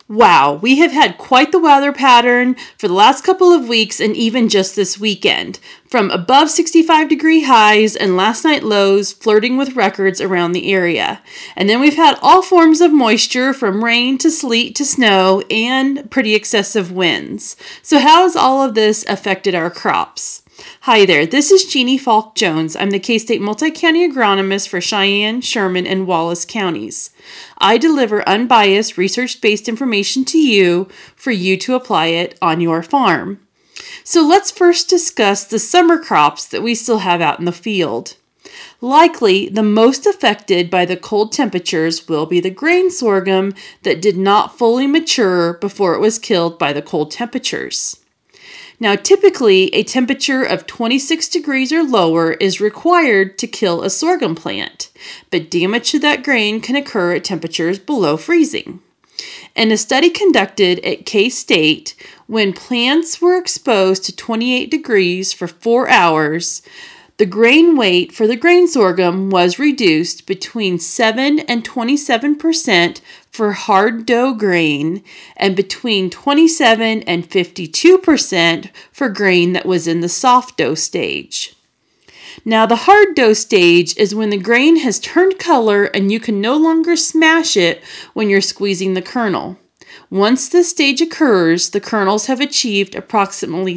Wow, we have had quite the weather pattern for the last couple of weeks and even just this weekend. From above 65-degree highs and last night lows flirting with records around the area. And then we've had all forms of moisture from rain to sleet to snow and pretty excessive winds. So how has all of this affected our crops? Hi there, this is Jeannie Falk Jones. I'm the K-State Multi-County Agronomist for Cheyenne, Sherman, and Wallace counties. I deliver unbiased, research-based information to you for you to apply it on your farm. So let's first discuss the summer crops that we still have out in the field. Likely, the most affected by the cold temperatures will be the grain sorghum that did not fully mature before it was killed by the cold temperatures. Now, typically, a temperature of 26 degrees or lower is required to kill a sorghum plant, but damage to that grain can occur at temperatures below freezing. In a study conducted at K-State, when plants were exposed to 28 degrees for 4 hours, the grain weight for the grain sorghum was reduced between 7 and 27% for hard dough grain and between 27 and 52% for grain that was in the soft dough stage. Now, the hard dough stage is when the grain has turned color and you can no longer smash it when you're squeezing the kernel. Once this stage occurs, the kernels have achieved approximately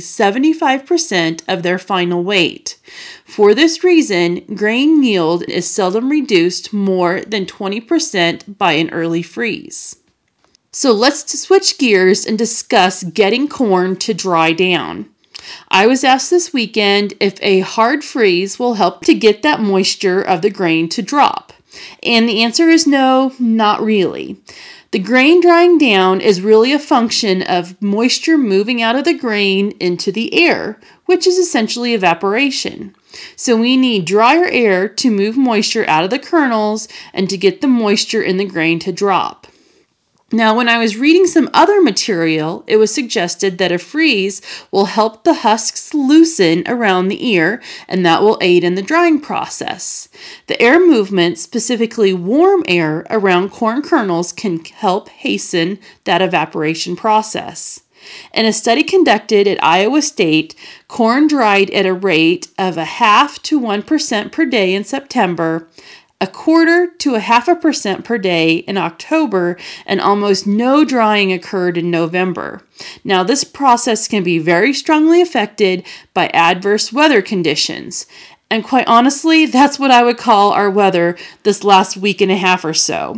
75% of their final weight. For this reason, grain yield is seldom reduced more than 20% by an early freeze. So let's switch gears and discuss getting corn to dry down. I was asked this weekend if a hard freeze will help to get that moisture of the grain to drop. And the answer is no, not really. The grain drying down is really a function of moisture moving out of the grain into the air, which is essentially evaporation. So we need drier air to move moisture out of the kernels and to get the moisture in the grain to drop. Now, when I was reading some other material, it was suggested that a freeze will help the husks loosen around the ear, and that will aid in the drying process. The air movement, specifically warm air around corn kernels, can help hasten that evaporation process. In a study conducted at Iowa State, corn dried at a rate of 0.5 to 1% per day in September, 1/4 to 0.5% per day in October, and almost no drying occurred in November. Now, this process can be very strongly affected by adverse weather conditions. And quite honestly, that's what I would call our weather this last week and a half or so.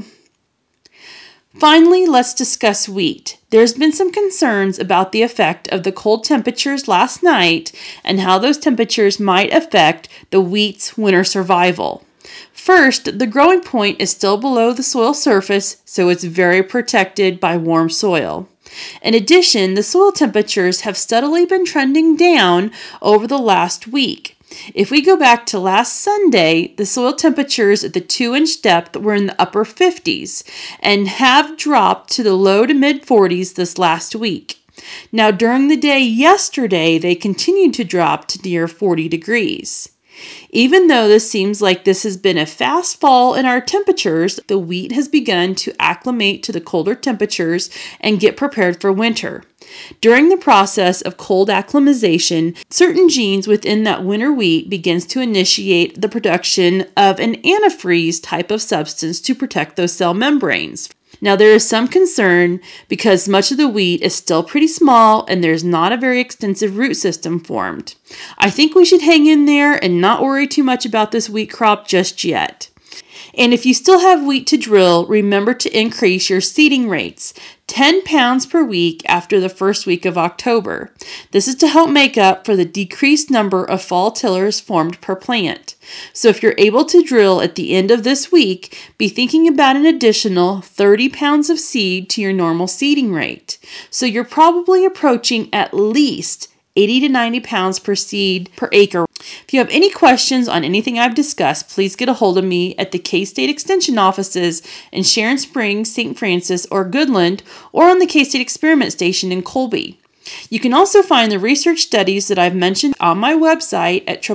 Finally, let's discuss wheat. There's been some concerns about the effect of the cold temperatures last night and how those temperatures might affect the wheat's winter survival. First, the growing point is still below the soil surface, so it's very protected by warm soil. In addition, the soil temperatures have steadily been trending down over the last week. If we go back to last Sunday, the soil temperatures at the 2-inch depth were in the upper 50s and have dropped to the low to mid 40s this last week. Now, during the day yesterday, they continued to drop to near 40 degrees. Even though this seems like this has been a fast fall in our temperatures, the wheat has begun to acclimate to the colder temperatures and get prepared for winter. During the process of cold acclimatization, certain genes within that winter wheat begins to initiate the production of an antifreeze type of substance to protect those cell membranes. Now, there is some concern because much of the wheat is still pretty small and there's not a very extensive root system formed. I think we should hang in there and not worry too much about this wheat crop just yet. And if you still have wheat to drill, remember to increase your seeding rates, 10 pounds per week after the first week of October. This is to help make up for the decreased number of fall tillers formed per plant. So if you're able to drill at the end of this week, be thinking about an additional 30 pounds of seed to your normal seeding rate. So you're probably approaching at least 80 to 90 pounds per seed per acre. If you have any questions on anything I've discussed, please get a hold of me at the K-State Extension offices in Sharon Springs, St. Francis, or Goodland, or on the K-State Experiment Station in Colby. You can also find the research studies that I've mentioned on my website at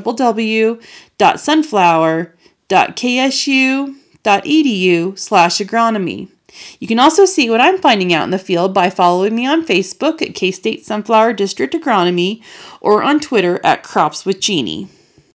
www.sunflower.ksu.edu/agronomy. You can also see what I'm finding out in the field by following me on Facebook at K-State Sunflower District Agronomy or on Twitter at Crops with Jeannie.